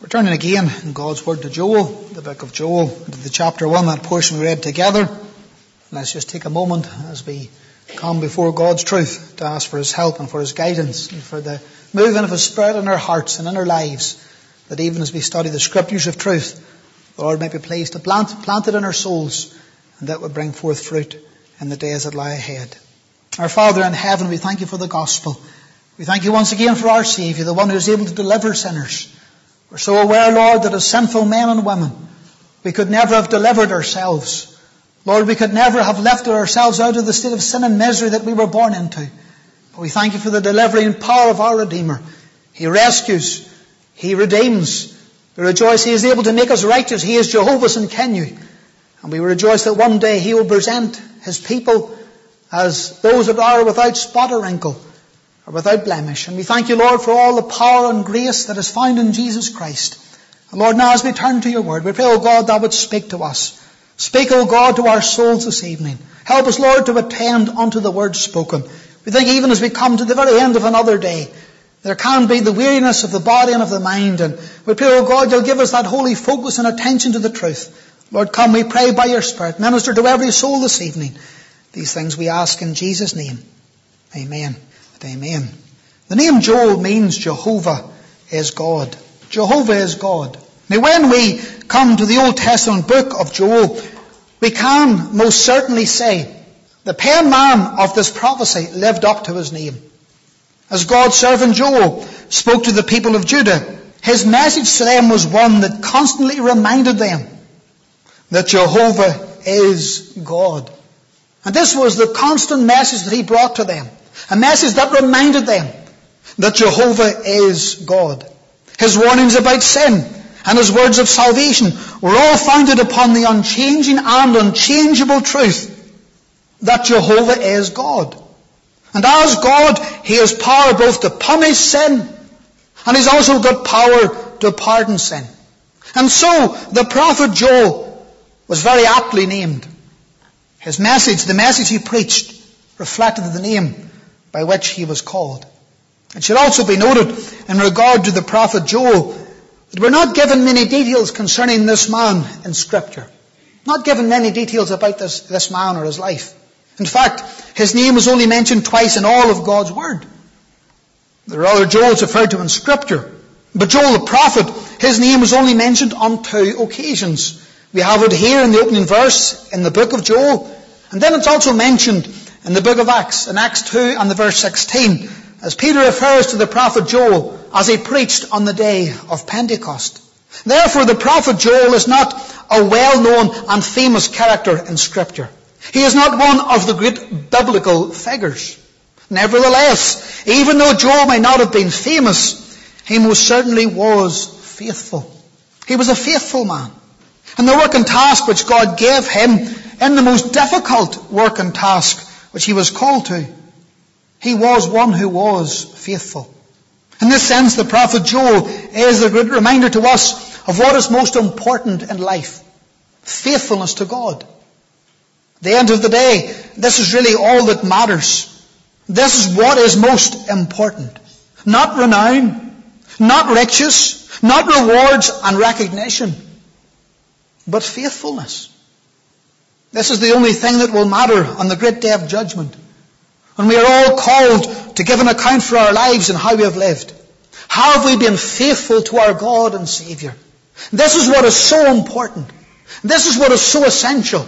We're turning again in God's Word to Joel, the book of Joel, into the chapter 1, that portion we read together. Let's just take a moment as we come before God's truth to ask for His help and for His guidance and for the moving of His Spirit in our hearts and in our lives, that even as we study the Scriptures of truth, the Lord may be pleased to plant it in our souls, and that would bring forth fruit in the days that lie ahead. Our Father in heaven, we thank You for the gospel. We thank You once again for our Saviour, the one who is able to deliver sinners. We're so aware, Lord, that as sinful men and women, we could never have delivered ourselves. Lord, we could never have lifted ourselves out of the state of sin and misery that we were born into. But we thank You for the delivering power of our Redeemer. He rescues. He redeems. We rejoice He is able to make us righteous. He is Jehovah Tsidkenu. And we rejoice that one day He will present His people as those that are without spot or wrinkle, or without blemish. And we thank You, Lord, for all the power and grace that is found in Jesus Christ. And Lord, now as we turn to Your Word, we pray, O God, Thou would speak to us. Speak, O God, to our souls this evening. Help us, Lord, to attend unto the word spoken. We think even as we come to the very end of another day, there can be the weariness of the body and of the mind. And we pray, O God, You'll give us that holy focus and attention to the truth. Lord, come, we pray by Your Spirit. Minister to every soul this evening. These things we ask in Jesus' name. Amen. Amen. The name Joel means Jehovah is God. Jehovah is God. Now when we come to the Old Testament book of Joel, we can most certainly say the penman of this prophecy lived up to his name. As God's servant Joel spoke to the people of Judah, his message to them was one that constantly reminded them that Jehovah is God. And this was the constant message that he brought to them. A message that reminded them that Jehovah is God. His warnings about sin and His words of salvation were all founded upon the unchanging and unchangeable truth that Jehovah is God. And as God, He has power both to punish sin, and He's also got power to pardon sin. And so the prophet Joel was very aptly named. His message, the message he preached, reflected the name by which he was called. It should also be noted in regard to the prophet Joel that we're not given many details concerning this man in Scripture. Not given many details about this man or his life. In fact, his name is only mentioned twice in all of God's Word. There are other Joels referred to in Scripture, but Joel the prophet, his name is only mentioned on 2 occasions. We have it here in the opening verse in the book of Joel, and then it's also mentioned in the book of Acts, in Acts 2 and the verse 16, as Peter refers to the prophet Joel as he preached on the day of Pentecost. Therefore, the prophet Joel is not a well-known and famous character in Scripture. He is not one of the great biblical figures. Nevertheless, even though Joel may not have been famous, he most certainly was faithful. He was a faithful man. And the work and task which God gave him, in the most difficult work and task which he was called to, he was one who was faithful. In this sense, the prophet Joel is a great reminder to us of what is most important in life. Faithfulness to God. At the end of the day, this is really all that matters. This is what is most important. Not renown, not riches, not rewards and recognition, but faithfulness. This is the only thing that will matter on the great day of judgment, when we are all called to give an account for our lives and how we have lived. Have we been faithful to our God and Saviour? This is what is so important. This is what is so essential,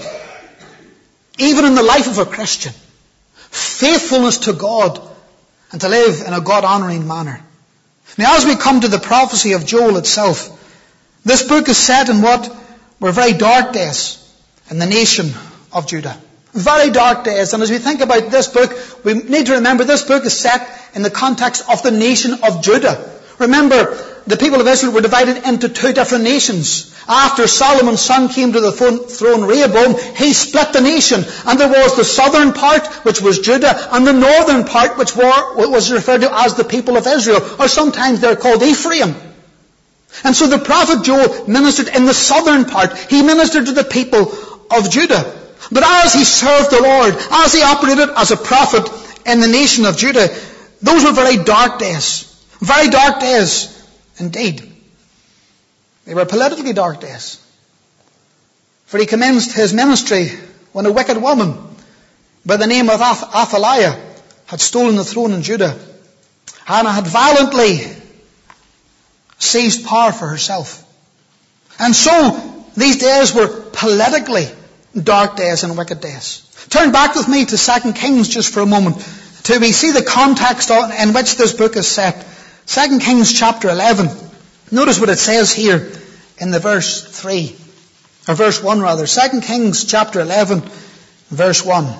even in the life of a Christian. Faithfulness to God and to live in a God-honouring manner. Now, as we come to the prophecy of Joel itself, this book is set in what were very dark days in the nation of Judah. Very dark days. And as we think about this book, we need to remember this book is set in the context of the nation of Judah. Remember, the people of Israel were divided into 2 different nations. After Solomon's son came to the throne, Rehoboam, he split the nation. And there was the southern part, which was Judah, and the northern part, which was referred to as the people of Israel, or sometimes they're called Ephraim. And so the prophet Joel ministered in the southern part. He ministered to the people of Judah. But as he served the Lord, as he operated as a prophet in the nation of Judah, those were very dark days. Very dark days indeed. They were politically dark days. For he commenced his ministry when a wicked woman by the name of Athaliah had stolen the throne in Judah and had violently seized power for herself. And so these days were politically dark days and wicked days. Turn back with me to 2 Kings just for a moment till we see the context in which this book is set. 2 Kings chapter 11. Notice what it says here in the verse 3. Or verse 1 rather. 2 Kings chapter 11 verse 1.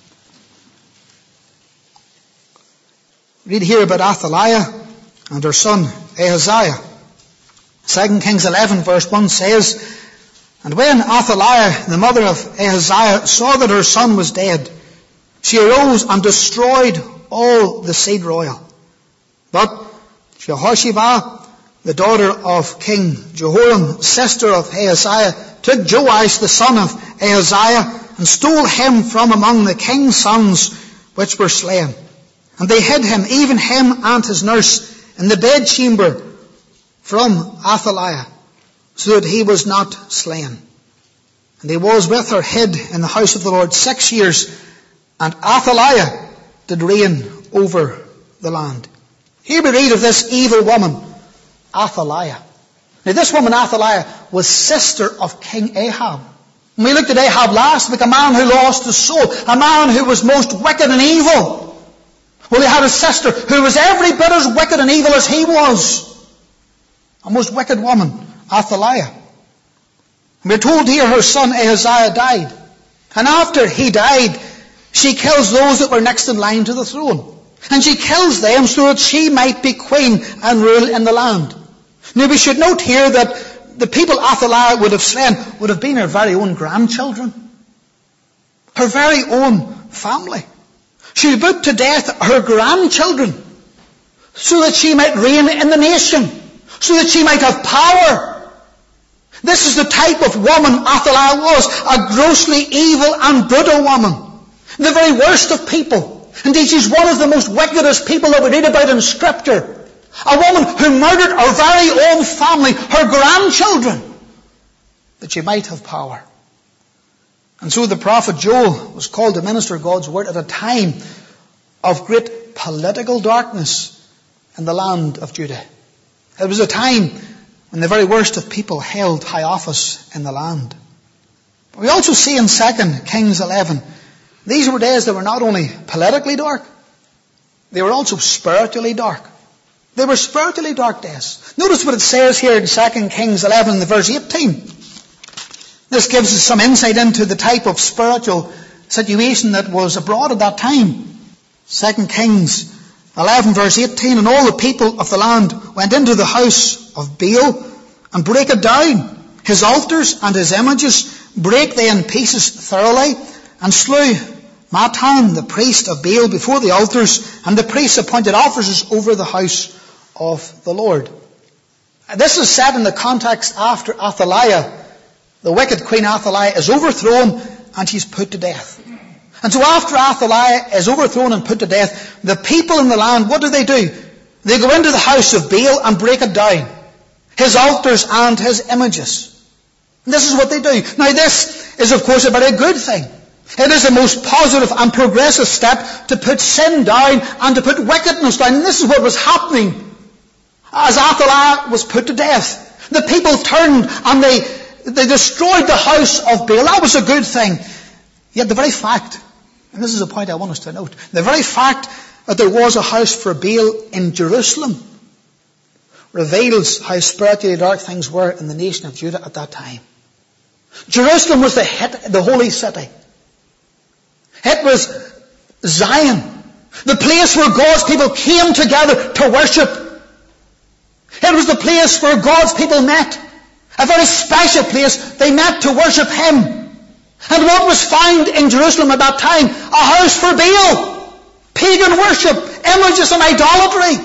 Read here about Athaliah and her son Ahaziah. 2 Kings 11 verse 1 says, "And when Athaliah, the mother of Ahaziah, saw that her son was dead, she arose and destroyed all the seed royal. But Jehosheba, the daughter of King Jehoram, sister of Ahaziah, took Joash the son of Ahaziah and stole him from among the king's sons which were slain. And they hid him, even him and his nurse, in the bedchamber from Athaliah, so that he was not slain. And he was with her hid in the house of the Lord 6 years, and Athaliah did reign over the land." Here we read of this evil woman, Athaliah. Now this woman, Athaliah, was sister of King Ahab. When we looked at Ahab last week, a man who lost his soul, a man who was most wicked and evil. Well, he had a sister who was every bit as wicked and evil as he was. A most wicked woman, Athaliah. We're told here her son Ahaziah died. And after he died, she kills those that were next in line to the throne. And she kills them so that she might be queen and rule in the land. Now we should note here that the people Athaliah would have slain would have been her very own grandchildren. Her very own family. She put to death her grandchildren so that she might reign in the nation, so that she might have power. This is the type of woman Athaliah was, a grossly evil and brutal woman. The very worst of people. Indeed, she's one of the most wickedest people that we read about in Scripture. A woman who murdered her very own family, her grandchildren, that she might have power. And so the prophet Joel was called to minister God's word at a time of great political darkness in the land of Judah. It was a time when the very worst of people held high office in the land. But we also see in 2 Kings 11, these were days that were not only politically dark, they were also spiritually dark. They were spiritually dark days. Notice what it says here in 2 Kings 11, the verse 18. This gives us some insight into the type of spiritual situation that was abroad at that time. 2 Kings 11 verse 18, "And all the people of the land went into the house of Baal and brake it down, his altars and his images, brake they in pieces thoroughly, and slew Mattan, the priest of Baal, before the altars, and the priests appointed officers over the house of the Lord." This is set in the context after Athaliah, the wicked Queen Athaliah, is overthrown and she's put to death. And so after Athaliah is overthrown and put to death, the people in the land, what do? They go into the house of Baal and break it down, his altars and his images. And this is what they do. Now this is of course a very good thing. It is a most positive and progressive step to put sin down and to put wickedness down. And this is what was happening as Athaliah was put to death. The people turned and they destroyed the house of Baal. That was a good thing. Yet the very fact, and this is a point I want us to note, the very fact that there was a house for Baal in Jerusalem reveals how spiritually dark things were in the nation of Judah at that time. Jerusalem was the holy city. It was Zion, the place where God's people came together to worship. It was the place where God's people met. A very special place. They met to worship Him. And what was found in Jerusalem at that time? A house for Baal. Pagan worship, images and idolatry.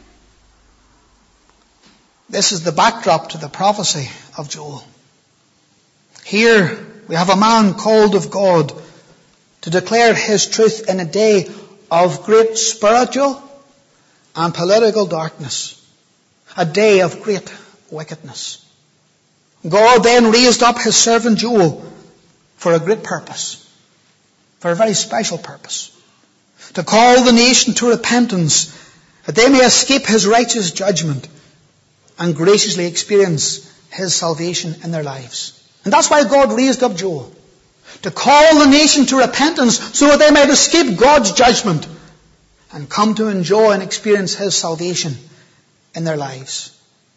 This is the backdrop to the prophecy of Joel. Here we have a man called of God to declare His truth in a day of great spiritual and political darkness. A day of great wickedness. God then raised up his servant Joel for a great purpose, for a very special purpose, to call the nation to repentance, that they may escape his righteous judgment and graciously experience his salvation in their lives. And that's why God raised up Joel, to call the nation to repentance so that they might escape God's judgment and come to enjoy and experience his salvation in their lives.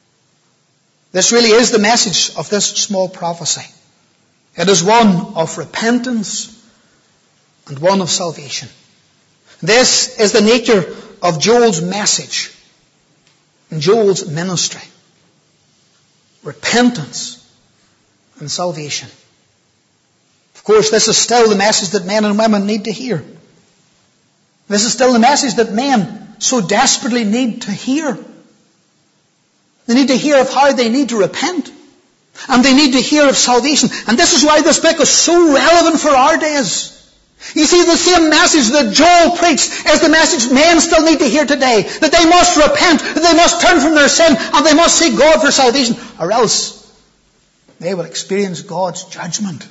This really is the message of this small prophecy. It is one of repentance and one of salvation. This is the nature of Joel's message and Joel's ministry. Repentance and salvation. Of course, this is still the message that men and women need to hear. This is still the message that men so desperately need to hear. They need to hear of how they need to repent. And they need to hear of salvation. And this is why this book is so relevant for our days. You see, the same message that Joel preached is the message men still need to hear today. That they must repent, that they must turn from their sin, and they must seek God for salvation, or else they will experience God's judgment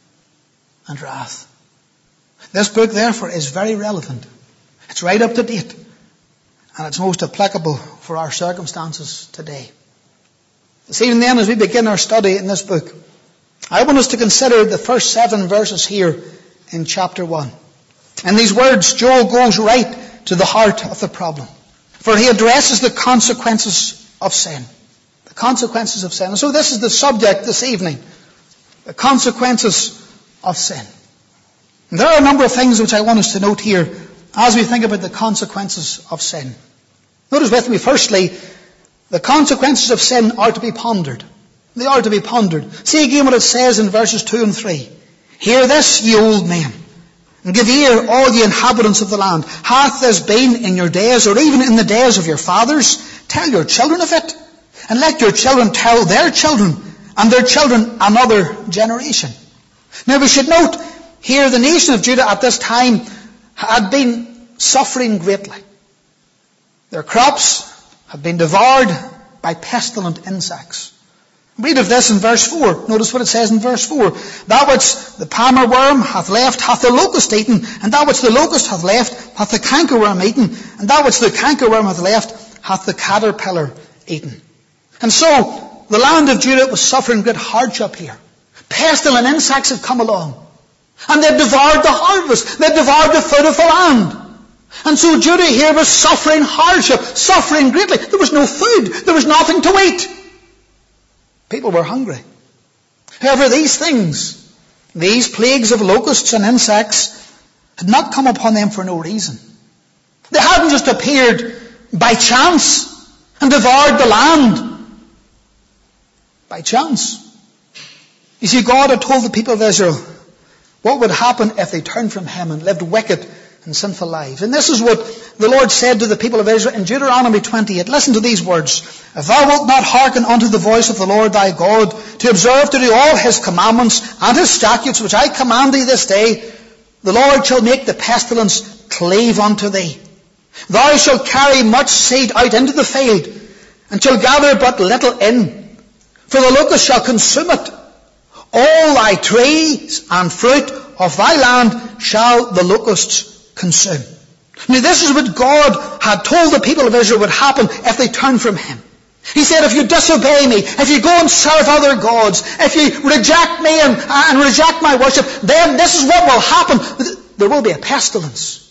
and wrath. This book, therefore, is very relevant. It's right up to date. And it's most applicable for our circumstances today. This evening then, as we begin our study in this book, I want us to consider the first 7 verses here in chapter 1. In these words, Joel goes right to the heart of the problem. For he addresses the consequences of sin. The consequences of sin. And so this is the subject this evening. The consequences of sin. And there are a number of things which I want us to note here as we think about the consequences of sin. Notice with me, firstly, the consequences of sin are to be pondered. They are to be pondered. See again what it says in verses 2 and 3. Hear this, ye old men, and give ear, all ye inhabitants of the land. Hath this been in your days, or even in the days of your fathers? Tell your children of it, and let your children tell their children, and their children another generation. Now we should note here the nation of Judah at this time had been suffering greatly. Their crops had been devoured by pestilent insects. Read of this in verse 4. Notice what it says in verse 4. That which the palmer worm hath left hath the locust eaten, and that which the locust hath left hath the cankerworm eaten, and that which the cankerworm hath left hath the caterpillar eaten. And so, the land of Judah was suffering great hardship here. Pestilent insects had come along, and they devoured the harvest. They devoured the fruit of the land. And so Judah here was suffering hardship, suffering greatly. There was no food. There was nothing to eat. People were hungry. However, these things, these plagues of locusts and insects, had not come upon them for no reason. They hadn't just appeared by chance and devoured the land by chance. You see, God had told the people of Israel what would happen if they turned from Him and lived wicked and sinful lives. And this is what the Lord said to the people of Israel in Deuteronomy 28. Listen to these words. If thou wilt not hearken unto the voice of the Lord thy God, to observe to do all His commandments and His statutes, which I command thee this day, the Lord shall make the pestilence cleave unto thee. Thou shalt carry much seed out into the field, and shall gather but little in. For the locust shall consume it. All thy trees and fruit of thy land shall the locusts consume. Now this is what God had told the people of Israel would happen if they turned from Him. He said, if you disobey me, if you go and serve other gods, if you reject me and reject my worship, then this is what will happen. There will be a pestilence.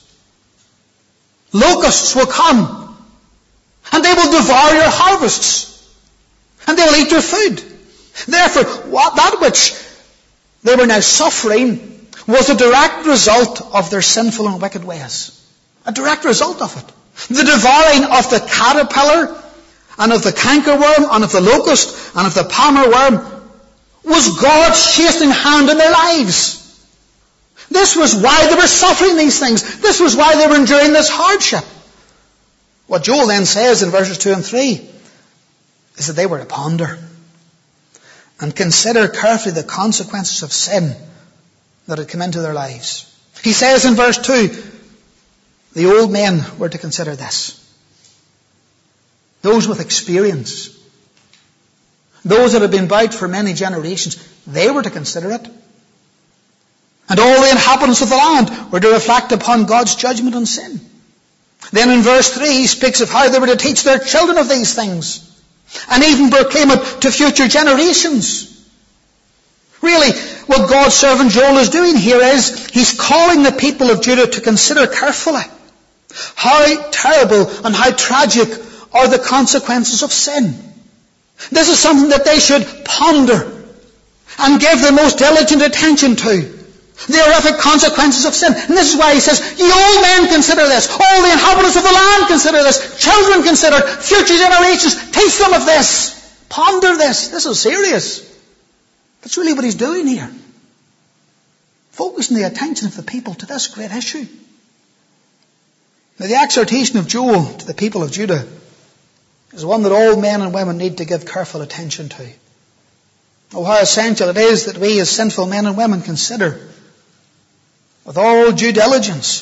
Locusts will come, and they will devour your harvests, and they will eat your food. Therefore, that which they were now suffering was a direct result of their sinful and wicked ways. A direct result of it. The devouring of the caterpillar, and of the cankerworm, and of the locust, and of the palmer worm, was God's chastening hand in their lives. This was why they were suffering these things. This was why they were enduring this hardship. What Joel then says in verses 2 and 3 is that they were to ponder and consider carefully the consequences of sin that had come into their lives. He says in verse 2, the old men were to consider this. Those with experience. those that had been about for many generations, they were to consider it. And all the inhabitants of the land were to reflect upon God's judgment on sin. Then in verse 3 he speaks of how they were to teach their children of these things, and even proclaim it to future generations. Really, what God's servant Joel is doing here is he's calling the people of Judah to consider carefully how terrible and how tragic are the consequences of sin. This is something that they should ponder and give the most diligent attention to. The horrific consequences of sin. And this is why he says, ye old men consider this. All the inhabitants of the land consider this. Children consider. Future generations, teach them of this. Ponder this. This is serious. That's really what he's doing here. Focusing the attention of the people to this great issue. Now the exhortation of Joel to the people of Judah is one that all men and women need to give careful attention to. Oh, how essential it is that we as sinful men and women consider with all due diligence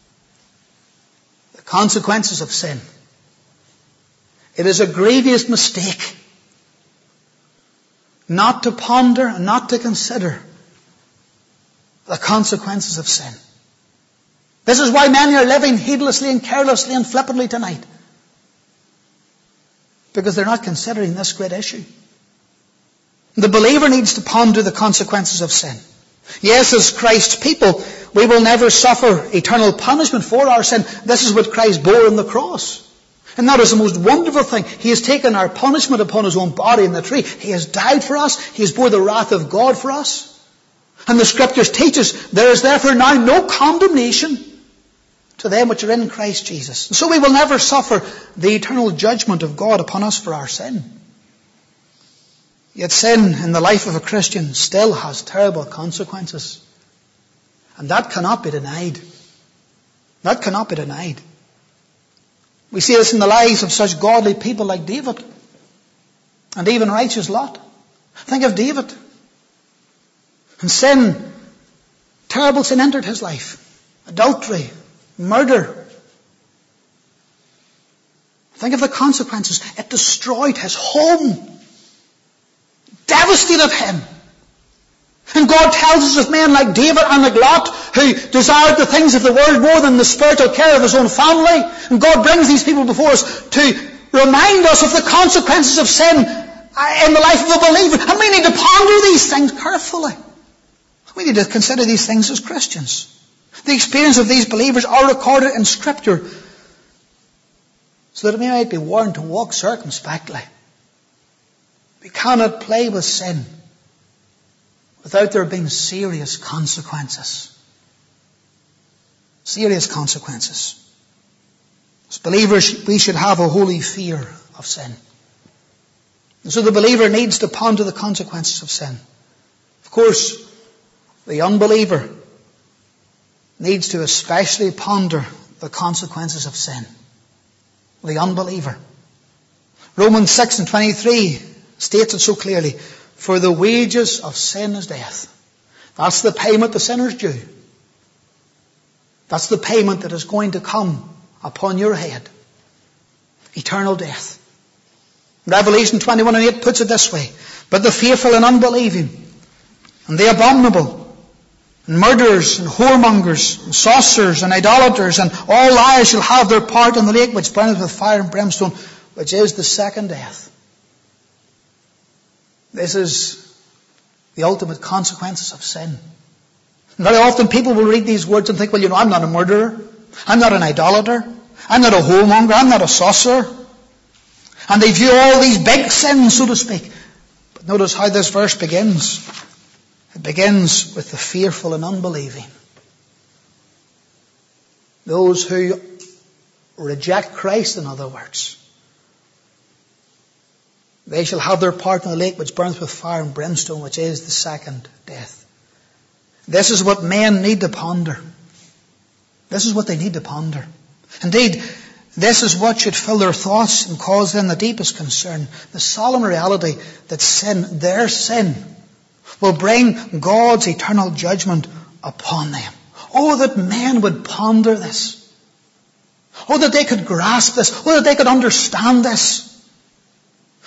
the consequences of sin. It is a grievous mistake not to ponder and not to consider the consequences of sin. This is why many are living heedlessly and carelessly and flippantly tonight. Because they're not considering this great issue. The believer needs to ponder the consequences of sin. Yes, as Christ's people, we will never suffer eternal punishment for our sin. This is what Christ bore on the cross. And that is the most wonderful thing. He has taken our punishment upon his own body in the tree. He has died for us. He has bore the wrath of God for us. And the Scriptures teach us there is therefore now no condemnation to them which are in Christ Jesus. And so we will never suffer the eternal judgment of God upon us for our sin. Yet sin in the life of a Christian still has terrible consequences. And that cannot be denied. That cannot be denied. We see this in the lives of such godly people like David and even righteous Lot. Think of David. And sin, terrible sin entered his life. Adultery, murder. Think of the consequences. It destroyed his home. Devastated him. And God tells us of men like David and like Lot who desired the things of the world more than the spiritual care of his own family. And God brings these people before us to remind us of the consequences of sin in the life of a believer. And we need to ponder these things carefully. We need to consider these things as Christians. The experience of these believers are recorded in Scripture so that we might be warned to walk circumspectly. We cannot play with sin without there being serious consequences. Serious consequences. As believers, we should have a holy fear of sin. And so the believer needs to ponder the consequences of sin. Of course, the unbeliever needs to especially ponder the consequences of sin. The unbeliever. Romans 6:23 states it so clearly. For the wages of sin is death. That's the payment the sinner's due. That's the payment that is going to come upon your head. Eternal death. Revelation 21:8 puts it this way. But the faithful and unbelieving, and the abominable, and murderers, and whoremongers, and sorcerers, and idolaters, and all liars shall have their part in the lake which burneth with fire and brimstone, which is the second death. This is the ultimate consequences of sin. And very often people will read these words and think, well, I'm not a murderer. I'm not an idolater. I'm not a whoremonger. I'm not a sorcerer. And they view all these big sins, so to speak. But notice how this verse begins. It begins with the fearful and unbelieving. Those who reject Christ, in other words. They shall have their part in the lake which burns with fire and brimstone, which is the second death. This is what men need to ponder. This is what they need to ponder. Indeed, this is what should fill their thoughts and cause them the deepest concern. The solemn reality that sin, their sin, will bring God's eternal judgment upon them. Oh, that men would ponder this. Oh, that they could grasp this. Oh, that they could understand this.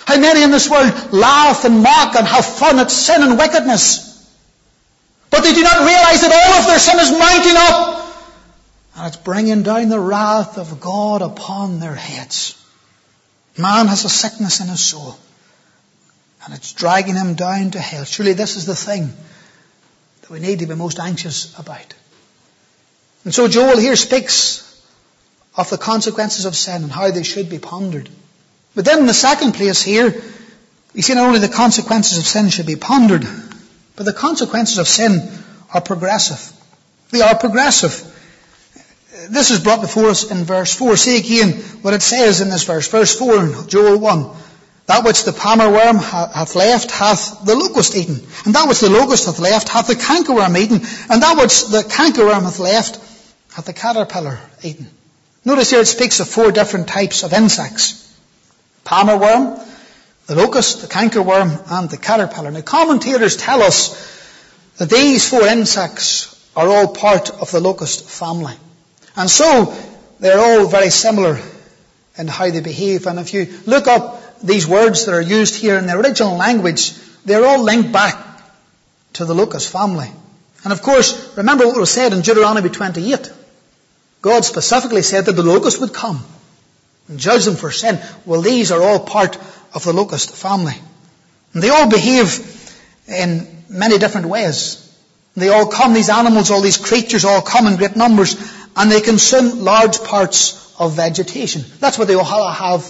How many in this world laugh and mock and have fun at sin and wickedness. But they do not realize that all of their sin is mounting up. And it's bringing down the wrath of God upon their heads. Man has a sickness in his soul. And it's dragging him down to hell. Surely this is the thing that we need to be most anxious about. And so Joel here speaks of the consequences of sin and how they should be pondered. But then in the second place here, we see not only the consequences of sin should be pondered, but the consequences of sin are progressive. They are progressive. This is brought before us in verse 4. See again what it says in this verse. Verse 4, Joel 1. That which the palmer worm hath left hath the locust eaten. And that which the locust hath left hath the cankerworm eaten. And that which the cankerworm hath left hath the caterpillar eaten. Notice here it speaks of 4 different types of insects. Palmer worm, the locust, the cankerworm, and the caterpillar. Now commentators tell us that these 4 insects are all part of the locust family. And so they're all very similar in how they behave. And if you look up these words that are used here in the original language, they're all linked back to the locust family. And of course, remember what was said in Deuteronomy 28. God specifically said that the locust would come and judge them for sin. Well, these are all part of the locust family. And they all behave in many different ways. They all come, these animals, all these creatures all come in great numbers, and they consume large parts of vegetation. That's what they all have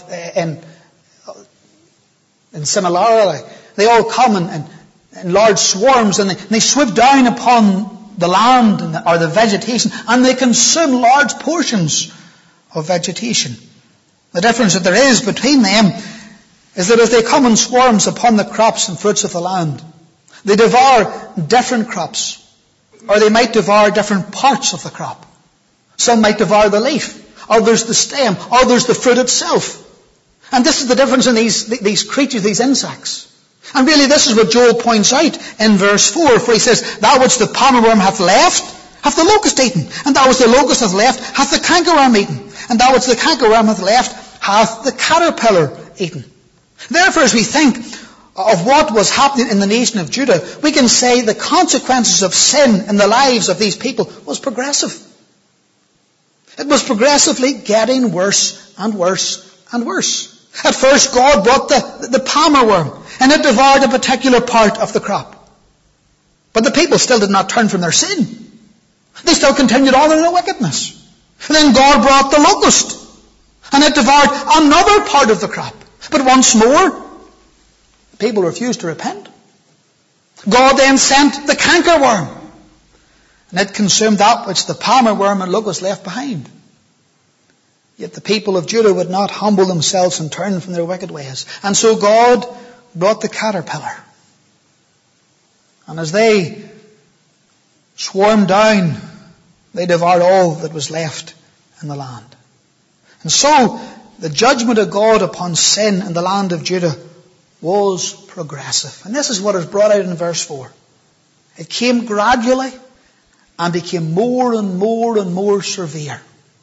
in similarity. They all come in large swarms, and they swoop down upon the land or the vegetation, and they consume large portions of vegetation. The difference that there is between them is that as they come in swarms upon the crops and fruits of the land, they devour different crops, or they might devour different parts of the crop. Some might devour the leaf, others the stem, others the fruit itself. And this is the difference in these creatures, these insects. And really this is what Joel points out in verse 4, where he says, that which the palmer worm hath left, hath the locust eaten. And that which the locust hath left, hath the cankerworm eaten. And that which the cankerworm hath left, hath the caterpillar eaten. Therefore, as we think of what was happening in the nation of Judah, we can say the consequences of sin in the lives of these people was progressive. It was progressively getting worse and worse and worse. At first, God brought the palmer worm, and it devoured a particular part of the crop. But the people still did not turn from their sin. They still continued on in their wickedness. And then God brought the locust, and it devoured another part of the crop. But once more, the people refused to repent. God then sent the cankerworm, and it consumed that which the palmer worm and locust left behind. Yet the people of Judah would not humble themselves and turn from their wicked ways. And so God brought the caterpillar. And as they swarmed down, they devoured all that was left in the land. And so the judgment of God upon sin in the land of Judah was progressive. And this is what is brought out in verse 4. It came gradually and became more and more and more severe.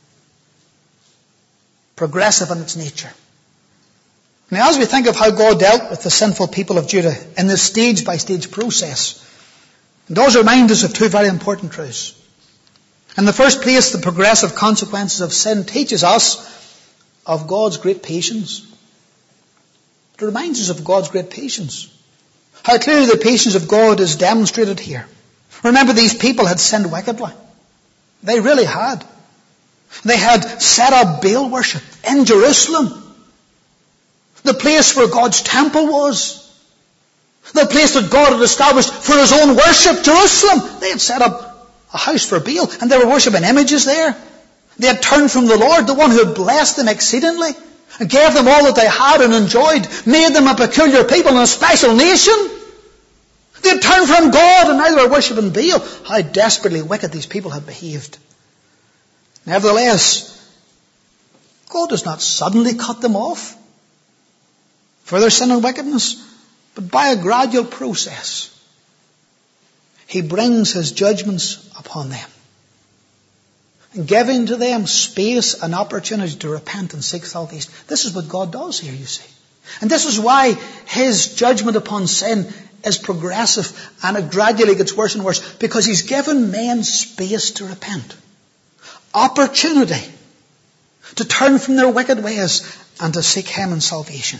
Progressive in its nature. Now, as we think of how God dealt with the sinful people of Judah in this stage-by-stage process, it does remind us of 2 very important truths. In the first place, the progressive consequences of sin teaches us of God's great patience. It reminds us of God's great patience. How clearly the patience of God is demonstrated here. Remember, these people had sinned wickedly. They really had. They had set up Baal worship in Jerusalem. The place where God's temple was. The place that God had established for His own worship, Jerusalem. They had set up a house for Baal, and they were worshipping images there. They had turned from the Lord, the one who had blessed them exceedingly, and gave them all that they had and enjoyed, made them a peculiar people and a special nation. They had turned from God, and now they were worshipping Baal. How desperately wicked these people had behaved. Nevertheless, God does not suddenly cut them off for their sin and wickedness, but by a gradual process, He brings His judgments upon them, and giving to them space and opportunity to repent and seek salvation. This is what God does here, you see. And this is why his judgment upon sin is progressive, and it gradually gets worse and worse, because he's given men space to repent. Opportunity to turn from their wicked ways and to seek him in salvation.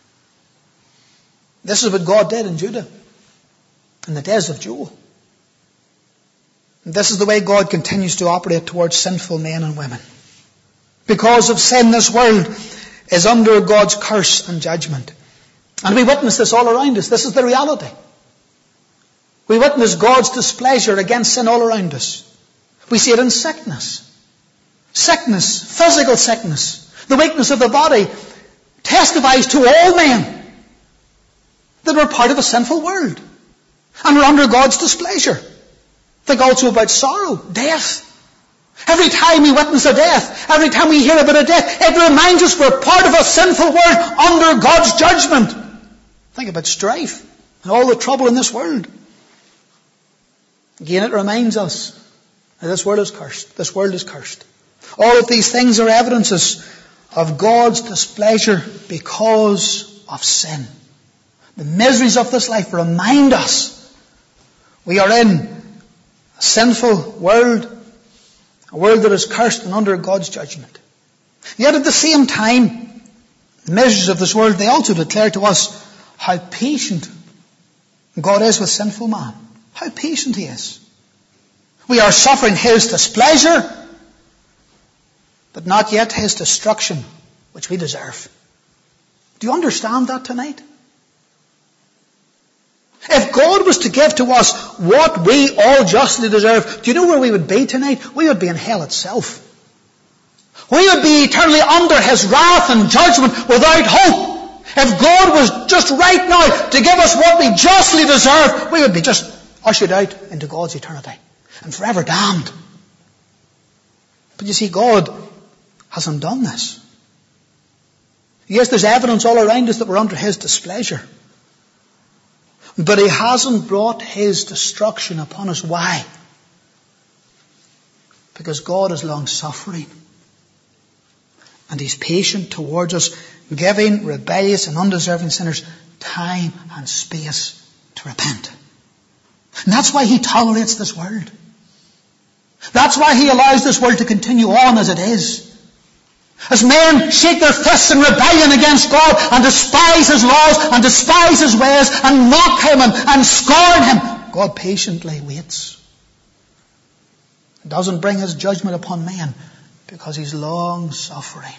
This is what God did in Judah in the days of Joel. And this is the way God continues to operate towards sinful men and women. Because of sin, this world is under God's curse and judgment. And we witness this all around us. This is the reality. We witness God's displeasure against sin all around us. We see it in sickness. Sickness, physical sickness, the weakness of the body, testifies to all men that we're part of a sinful world. And we're under God's displeasure. Think also about sorrow, death. Every time we witness a death, every time we hear about a death, it reminds us we're part of a sinful world under God's judgment. Think about strife and all the trouble in this world. Again, it reminds us that this world is cursed. This world is cursed. All of these things are evidences of God's displeasure because of sin. The miseries of this life remind us we are in a sinful world, a world that is cursed and under God's judgment. Yet at the same time, the miseries of this world, they also declare to us how patient God is with sinful man. How patient he is. We are suffering his displeasure, but not yet his destruction, which we deserve. Do you understand that tonight? If God was to give to us what we all justly deserve, do you know where we would be tonight? We would be in hell itself. We would be eternally under his wrath and judgment without hope. If God was just right now to give us what we justly deserve, we would be just ushered out into God's eternity and forever damned. But you see, God hasn't done this. Yes, there's evidence all around us that we're under his displeasure. But he hasn't brought his destruction upon us. Why? Because God is long-suffering. And he's patient towards us, giving rebellious and undeserving sinners time and space to repent. And that's why he tolerates this world. That's why he allows this world to continue on as it is. As men shake their fists in rebellion against God and despise his laws and despise his ways and mock him and scorn him, God patiently waits. He doesn't bring his judgment upon men because he's long-suffering,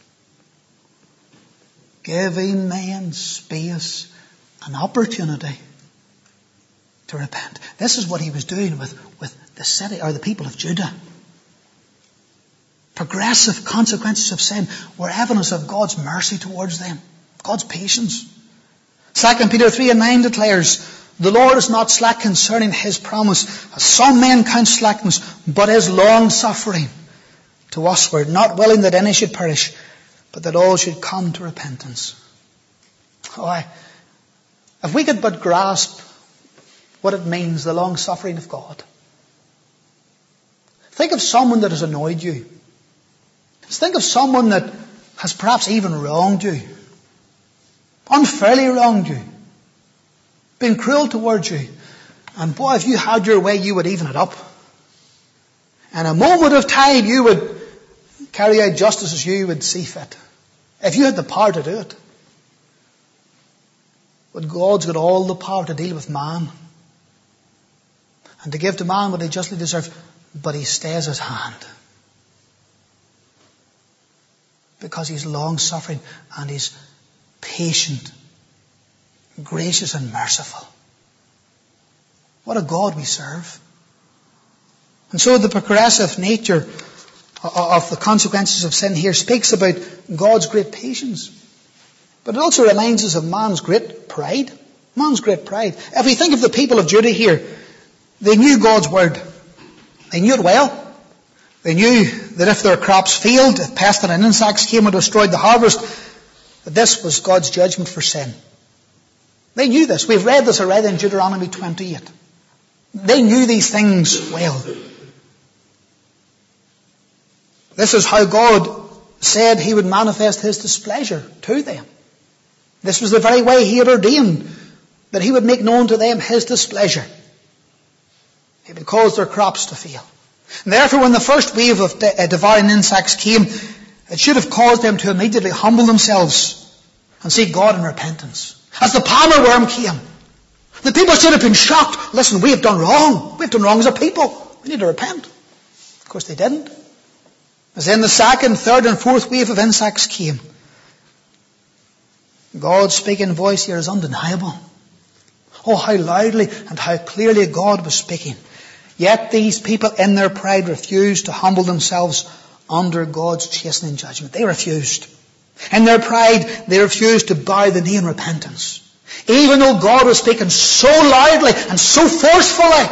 giving men space and opportunity to repent. This is what he was doing with the city, or the people of Judah. Progressive consequences of sin were evidence of God's mercy towards them, God's patience. 2 Peter 3:9 declares, "The Lord is not slack concerning his promise, as some men count slackness, but is long-suffering to usward, not willing that any should perish, but that all should come to repentance." Oh, if we could but grasp what it means, the long-suffering of God. Think of someone that has annoyed you. Think of someone that has perhaps even wronged you, unfairly wronged you, been cruel towards you. And boy, if you had your way, you would even it up. In a moment of time, you would carry out justice as you would see fit. If you had the power to do it. But God's got all the power to deal with man and to give to man what he justly deserves, but he stays his hand. Because he's long-suffering and he's patient, gracious and merciful. What a God we serve. And so the progressive nature of the consequences of sin here speaks about God's great patience. But it also reminds us of man's great pride. Man's great pride. If we think of the people of Judah here, they knew God's word. They knew it well. They knew that if their crops failed, if pest and insects came and destroyed the harvest, that this was God's judgment for sin. They knew this. We've read this already in Deuteronomy 28. They knew these things well. This is how God said he would manifest his displeasure to them. This was the very way he had ordained that he would make known to them his displeasure. He would cause their crops to fail. And therefore, when the first wave of devouring insects came, it should have caused them to immediately humble themselves and seek God in repentance. As the palmer worm came, the people should have been shocked. Listen, we have done wrong. We have done wrong as a people. We need to repent. Of course they didn't. As then the second, third and fourth wave of insects came, God's speaking voice here is undeniable. Oh, how loudly and how clearly God was speaking. Yet these people in their pride refused to humble themselves under God's chastening judgment. They refused. In their pride, they refused to bow the knee in repentance. Even though God was speaking so loudly and so forcefully,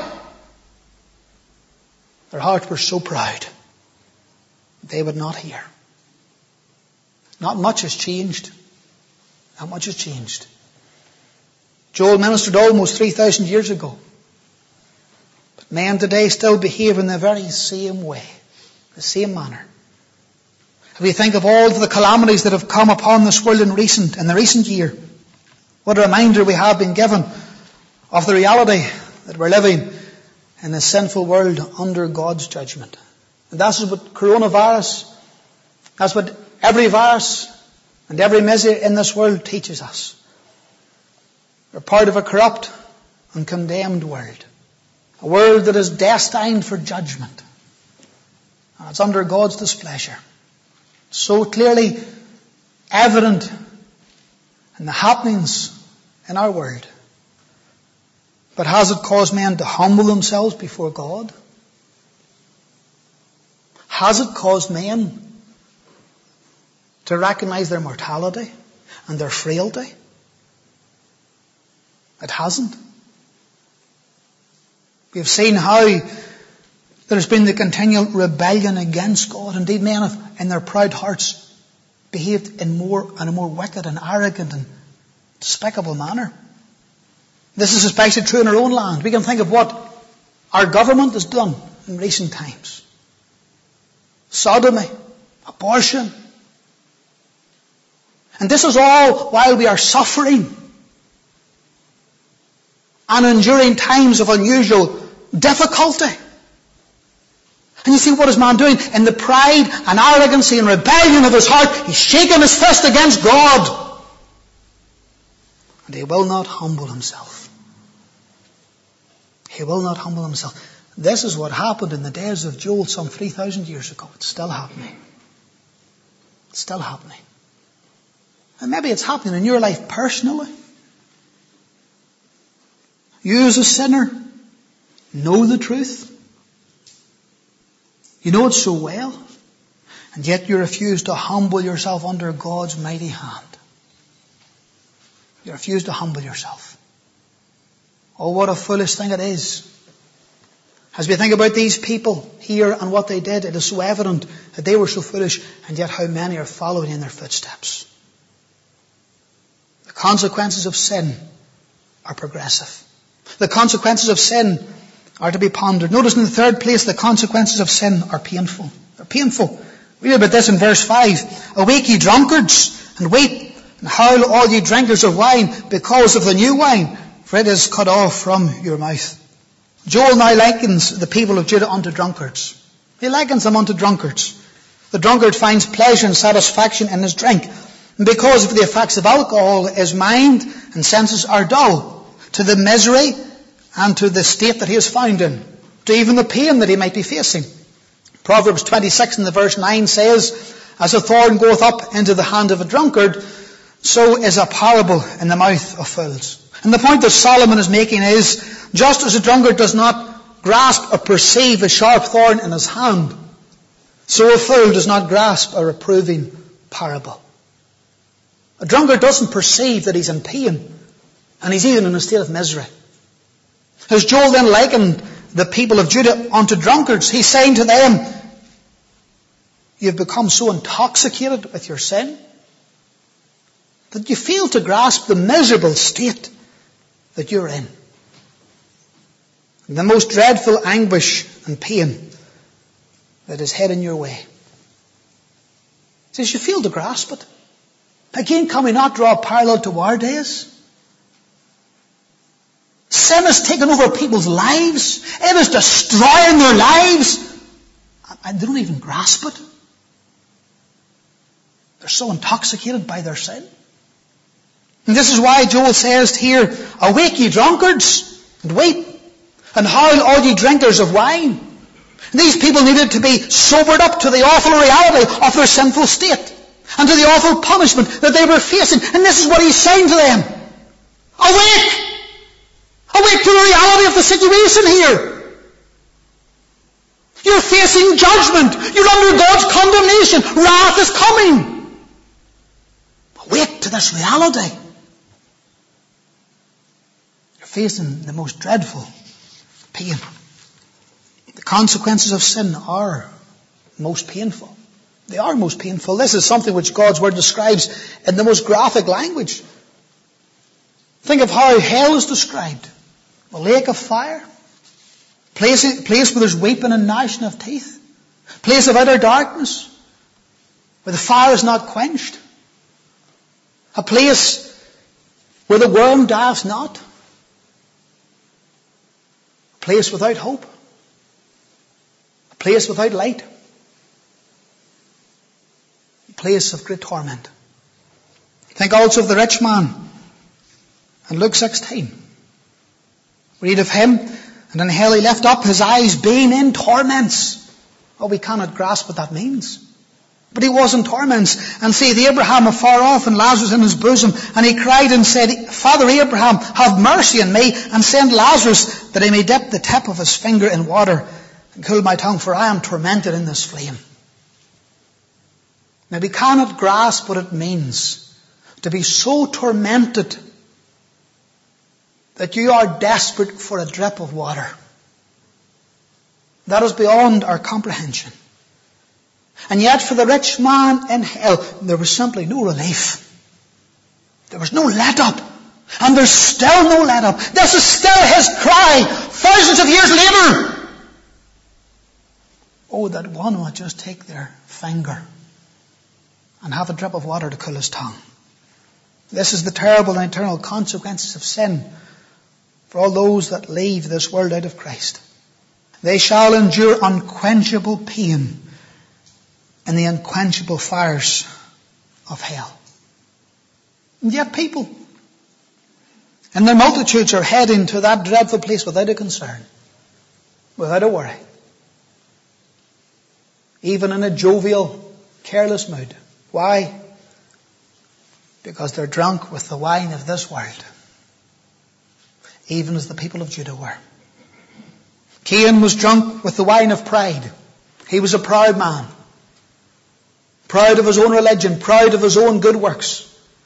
their hearts were so proud, they would not hear. Not much has changed. Not much has changed. Joel ministered almost 3,000 years ago. But men today still behave in the very same way, the same manner. If we think of all the calamities that have come upon this world in the recent year, what a reminder we have been given of the reality that we're living in a sinful world under God's judgment. And that's what coronavirus, that's what every virus and every misery in this world teaches us. We're part of a corrupt and condemned world. A world that is destined for judgment. And it's under God's displeasure. So clearly evident in the happenings in our world. But has it caused men to humble themselves before God? Has it caused men to recognize their mortality and their frailty? It hasn't. We have seen how there's been the continual rebellion against God. Indeed, men have, in their proud hearts, behaved in a more wicked and arrogant and despicable manner. This is especially true in our own land. We can think of what our government has done in recent times. Sodomy, abortion. And this is all while we are suffering and enduring times of unusual difficulty. And you see, what is man doing? In the pride and arrogancy and rebellion of his heart, he's shaking his fist against God. And he will not humble himself. He will not humble himself. This is what happened in the days of Joel some 3,000 years ago. It's still happening. It's still happening. And maybe it's happening in your life personally. You as a sinner know the truth. You know it so well. And yet you refuse to humble yourself under God's mighty hand. You refuse to humble yourself. Oh, what a foolish thing it is. As we think about these people here and what they did, it is so evident that they were so foolish, and yet how many are following in their footsteps. The consequences of sin are progressive. The consequences of sin are to be pondered. Notice in the third place, the consequences of sin are painful. They're painful. Read about this in verse 5. Awake ye drunkards, and wait, and howl all ye drinkers of wine, because of the new wine, for it is cut off from your mouth. Joel now likens the people of Judah unto drunkards. He likens them unto drunkards. The drunkard finds pleasure and satisfaction in his drink. And because of the effects of alcohol, his mind and senses are dull to the misery and to the state that he is found in, to even the pain that he might be facing. Proverbs 26 in the verse 9 says, as a thorn goeth up into the hand of a drunkard, so is a parable in the mouth of fools. And the point that Solomon is making is, just as a drunkard does not grasp or perceive a sharp thorn in his hand, so a fool does not grasp a reproving parable. A drunkard doesn't perceive that he's in pain, and he's even in a state of misery. As Joel then likened the people of Judah unto drunkards, he's saying to them, you've become so intoxicated with your sin that you fail to grasp the miserable state that you're in. The most dreadful anguish and pain that is heading your way. He says you fail to grasp it. Again, can we not draw a parallel to our days? Sin has taken over people's lives. It is destroying their lives. And they don't even grasp it. They're so intoxicated by their sin. And this is why Joel says here, awake ye drunkards, and weep, and howl all ye drinkers of wine. And these people needed to be sobered up to the awful reality of their sinful state, and to the awful punishment that they were facing. And this is what he's saying to them. Awake! Awake to the reality of the situation here. You're facing judgment. You're under God's condemnation. Wrath is coming. Awake to this reality. You're facing the most dreadful pain. The consequences of sin are most painful. They are most painful. This is something which God's Word describes in the most graphic language. Think of how hell is described. A lake of fire. Place where there's weeping and gnashing of teeth. Place of utter darkness. Where the fire is not quenched. A place where the worm dieth not. A place without hope. A place without light. A place of great torment. Think also of the rich man in Luke 16. Read of him, and in hell he left up his eyes, being in torments. Oh, we cannot grasp what that means. But he was in torments. And see, the Abraham afar off, and Lazarus in his bosom. And he cried and said, Father Abraham, have mercy on me, and send Lazarus, that I may dip the tip of his finger in water, and cool my tongue, for I am tormented in this flame. Now we cannot grasp what it means to be so tormented that you are desperate for a drip of water. That is beyond our comprehension. And yet for the rich man in hell, there was simply no relief. There was no let up. And there's still no let up. This is still his cry, thousands of years later. Oh, that one would just take their finger and have a drip of water to cool his tongue. This is the terrible and eternal consequences of sin for all those that leave this world out of Christ. They shall endure unquenchable pain in the unquenchable fires of hell. And yet people in their multitudes are heading to that dreadful place without a concern, without a worry, even in a jovial, careless mood. Why? Because they're drunk with the wine of this world, even as the people of Judah were. Cain was drunk with the wine of pride. He was a proud man. Proud of his own religion, proud of his own good works.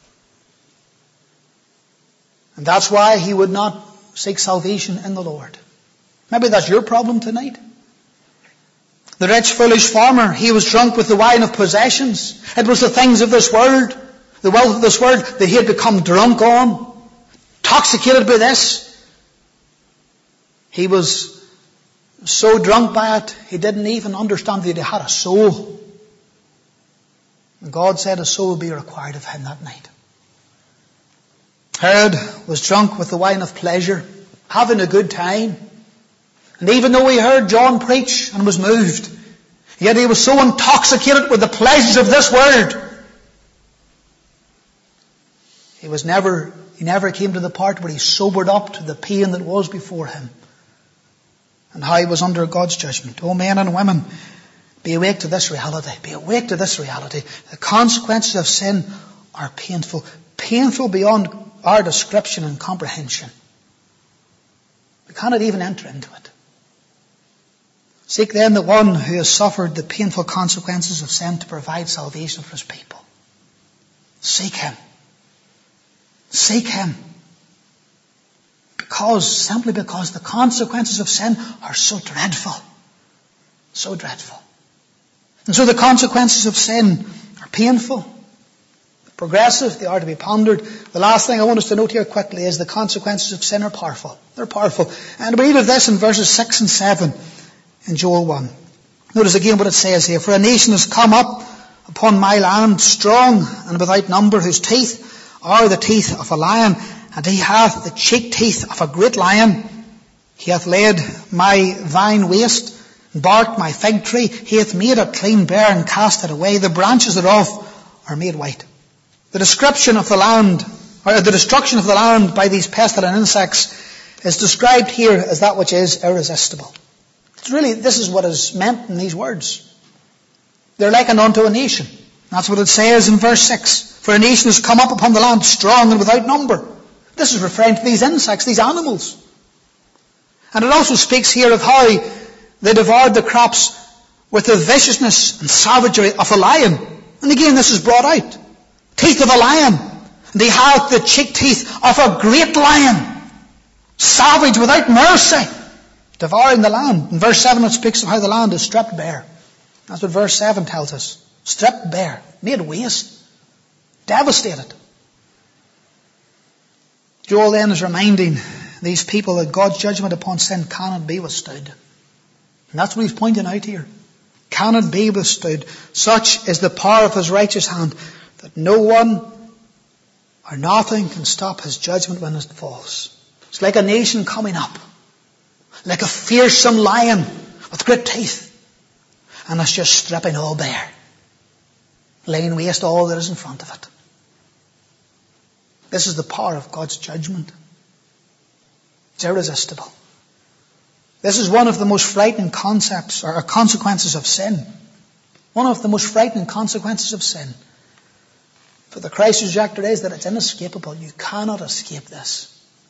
And that's why he would not seek salvation in the Lord. Maybe that's your problem tonight. The rich, foolish farmer, he was drunk with the wine of possessions. It was the things of this world, the wealth of this world, that he had become drunk on, intoxicated by this. He was so drunk by it, he didn't even understand that he had a soul. And God said a soul would be required of him that night. Herod was drunk with the wine of pleasure, having a good time. And even though he heard John preach and was moved, yet he was so intoxicated with the pleasures of this world, he never came to the part where he sobered up to the pain that was before him and how he was under God's judgment. Oh, men and women, be awake to this reality. Be awake to this reality. The consequences of sin are painful. Painful beyond our description and comprehension. We cannot even enter into it. Seek then the one who has suffered the painful consequences of sin to provide salvation for his people. Seek him. Seek him. Simply because the consequences of sin are so dreadful. So dreadful. And so the consequences of sin are painful, progressive, they are to be pondered. The last thing I want us to note here quickly is the consequences of sin are powerful. They're powerful. And we read of this in verses 6 and 7 in Joel 1. Notice again what it says here. For a nation has come up upon my land, strong and without number, whose teeth are the teeth of a lion, and he hath the cheek teeth of a great lion. He hath laid my vine waste, and barked my fig tree. He hath made it clean bare, and cast it away. The branches thereof are made white. The description of the land, or the destruction of the land by these pestilent insects, is described here as that which is irresistible. This is what is meant in these words. They're likened unto a nation. That's what it says in verse 6. For a nation has come up upon the land, strong and without number. This is referring to these insects, these animals. And it also speaks here of how they devoured the crops with the viciousness and savagery of a lion. And again, this is brought out. Teeth of a lion. And they have the cheek teeth of a great lion. Savage without mercy. Devouring the land. In verse 7 it speaks of how the land is stripped bare. That's what verse 7 tells us. Stripped bare. Made waste. Devastated. Joel then is reminding these people that God's judgment upon sin cannot be withstood. And that's what he's pointing out here. Cannot be withstood. Such is the power of his righteous hand that no one or nothing can stop his judgment when it falls. It's like a nation coming up. Like a fearsome lion with great teeth. And it's just stripping all bare. Laying waste all that is in front of it. This is the power of God's judgment. It's irresistible. This is one of the most frightening concepts or consequences of sin. One of the most frightening consequences of sin. For the Christ rejecter is that it's inescapable. You cannot escape this.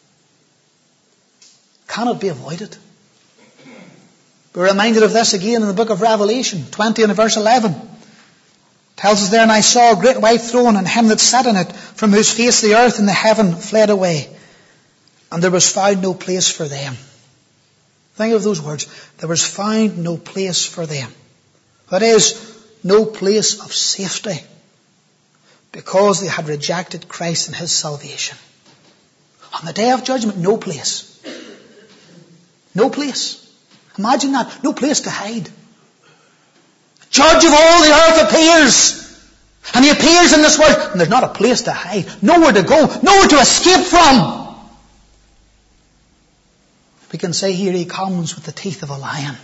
Cannot be avoided. We're reminded of this again in the book of Revelation 20 and verse 11. Tells us there, and I saw a great white throne, and him that sat in it, from whose face the earth and the heaven fled away, and there was found no place for them. Think of those words. There was found no place for them. That is, no place of safety, because they had rejected Christ and his salvation. On the day of judgment, no place. No place. Imagine that. No place to hide. Judge of all the earth appears. And he appears in this world. And there's not a place to hide. Nowhere to go. Nowhere to escape from. We can say here he comes with the teeth of a lion.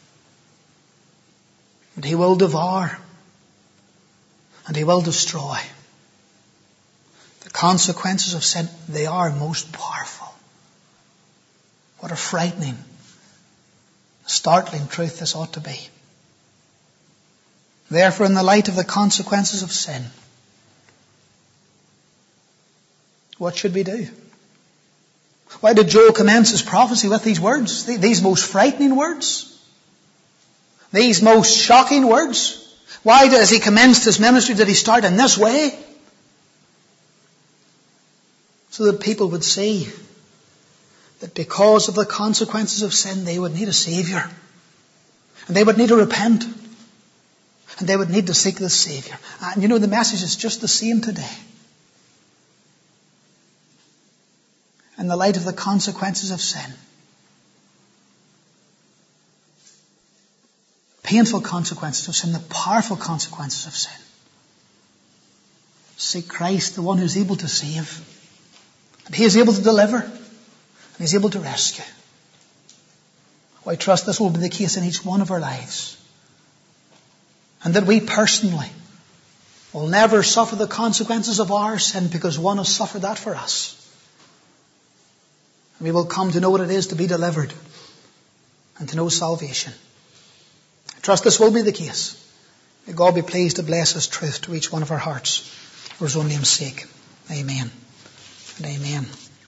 And he will devour. And he will destroy. The consequences of sin, they are most powerful. What a frightening, startling truth this ought to be. Therefore, in the light of the consequences of sin, what should we do? Why did Joel commence his prophecy with these words? These most frightening words? These most shocking words? Why, as he commenced his ministry, did he start in this way? So that people would see that because of the consequences of sin, they would need a Saviour. And they would need to repent. And they would need to seek this Saviour. And you know, the message is just the same today. In the light of the consequences of sin. Painful consequences of sin, the powerful consequences of sin. Seek Christ, the one who is able to save. And he is able to deliver. And he is able to rescue. I trust this will be the case in each one of our lives. And that we personally will never suffer the consequences of our sin because one has suffered that for us. And we will come to know what it is to be delivered and to know salvation. I trust this will be the case. May God be pleased to bless His truth to each one of our hearts for His own name's sake. Amen and amen.